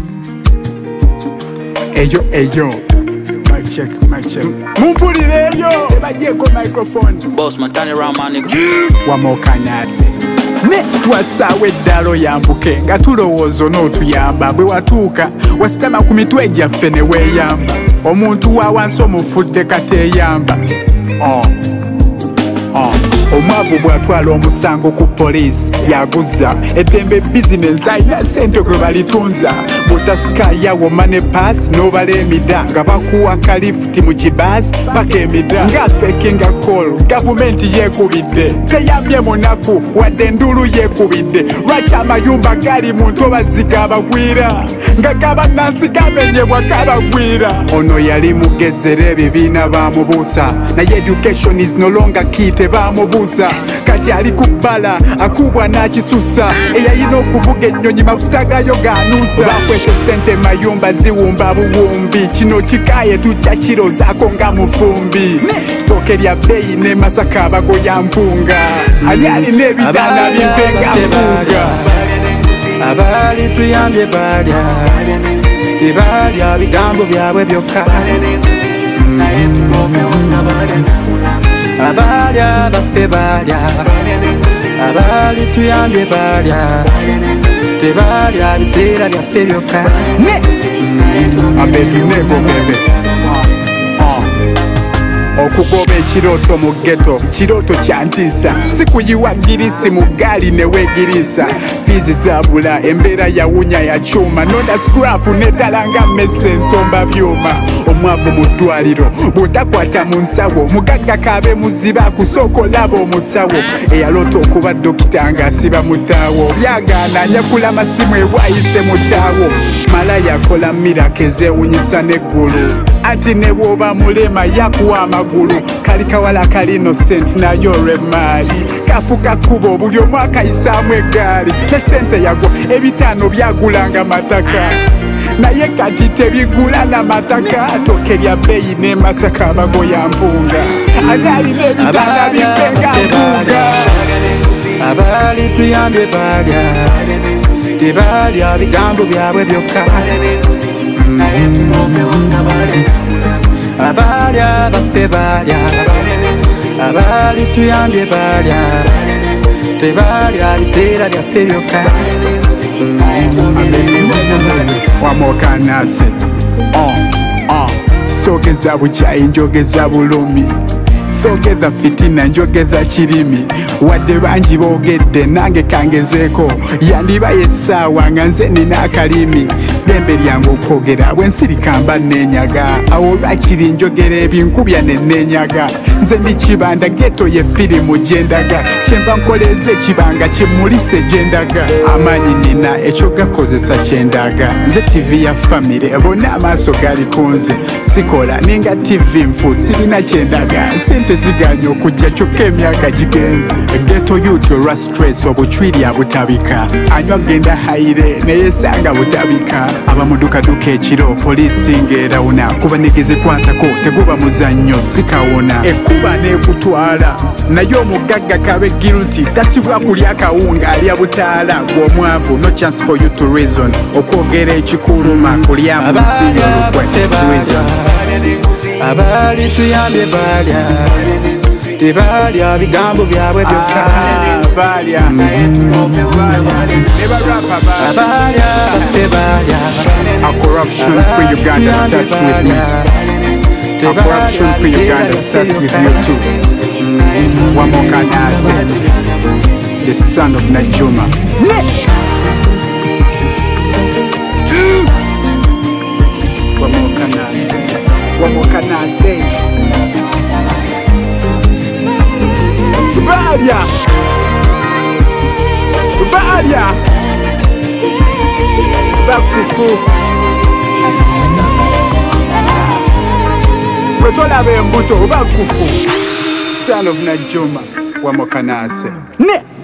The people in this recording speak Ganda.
Eyo mic check mumpulire eyo tebagyeko microphone Boss man, turn around my nigga. Wamokanase ne twasawe eddalo yambuke nga tulowooza onootuyamba bwe watuuka wasitama ku mitwe gyaffe ne weeyamba omuntu wa wansi omufudde kateeyamba omwavu bw'atwala omusango ku poliisi yaguza eddembe bizinensi alina ssente gwe balitunza bw'otasikayawo mane paasi n'obala emida nga bakuwa kalifuti mu kibaasi paka emida ng'afekinga kol gavumenti yeekubidde teyambye munaku wadde endulu yeekubidde lwaki amayumba gali mu ntobaziga abagwira nga gabannansi gamenyebwa kabagwira ono yali mugezera ebibiina bamubuusa naye education is no longer key tebamubuusa kati ali ku bbala akubwa n'akisusa eyayina okuvuga ennyonyi mafuta gayo ganuusa bakwese sente mayumba ziwumba buwumbi kino kikaye tujja kirozaako nga mufumbi toke lya bbeeyi ne Masaka abagoya mpunga ali alina ebitaana bimpenga mpunga abali tuyambye balya tebalya bigambo byabwe byokka abalya baffe balya abali tuyambye balya tebalya biseera byaffe byokka abetunego bebe okugoba ekirooto mu ghetto kirooto kyantiisa si kuyiwa girisi mu gaali ne weegirisa fiizi zabula embeera yawunya yakyuma noda scrap netalanga mmese ensomba byuma omwavu mu ddwaliro bw'otakwata mu nsawo mugagga kaabe muziba kusooka olaba omusawo eyaloota okuba dokita ng'asiba mutaawo byagaana nyakula masimu ewayise mutaawo malaya akola miraka ezeewunyisa n'eggulu anti ne bw'oba mulema yakuwa amagulu kali kawala kali innocent nayo olw'emmaali kafuka kkubo buli omu akayisaamu eggaali ne ssente yagwa ebitaano byagulanga mataka naye kati tebigula na mataka toke lya bbeeyi ne Masaka abagoya mpunga ali alina ebitaana bimpenga mpunga abali tuyambye balya tebalya bigambo byabwe byokka abalya baffe balya abali tuyambye balya tebalya biseera byaffe byokka Wamokanase sogeza bukyayi njogeza bulumi sogeza fitina njogeza kirimi wadde bangi boogedde nange kangezeeko yandibayo essaawa nga nze nina akalimi ddembe lyange okwogera bwensirika mba neenyaga awo lwakiri njogera ebinkubya ne neenyaga nze ndi kibanda geto ye firimu gyendaga kyenva nkoleeza ekibanga kimulise gyendaga amaanyi nina ekyo gakozesa kyendaga nze TV ya famire bonna amaaso gali kunze sikola ninga TV nfu sirina kyendaga sente ziganya okujja kyokka emyaka gigenze geto youth olwa stress obucwiri abutabika anywa genda haire neyesanga butabika abamudukaduka ekiro poliisi ng'erawuna kuba negezekwatako teguba muzannyo sikawona ekkuba n'ekutwala naye omugagga kabe guilty tasibwa kulya kawunga alya butaala gw'omwavu no chance for you to reason okwogera ekikuluma kulya mu nsi y'olukwe abali tuyambye balya tebalya bigambo byabwe byokka balya abalya baffe balya a corruption free Uganda starts with me. A corruption free Uganda starts with you too. Wamokanase, the son of Najuma. Wamokanase. Balya. Balya. Bakufu. Wetolaba embuto bakufu. Son of Najuma. Wamokanase. Ne.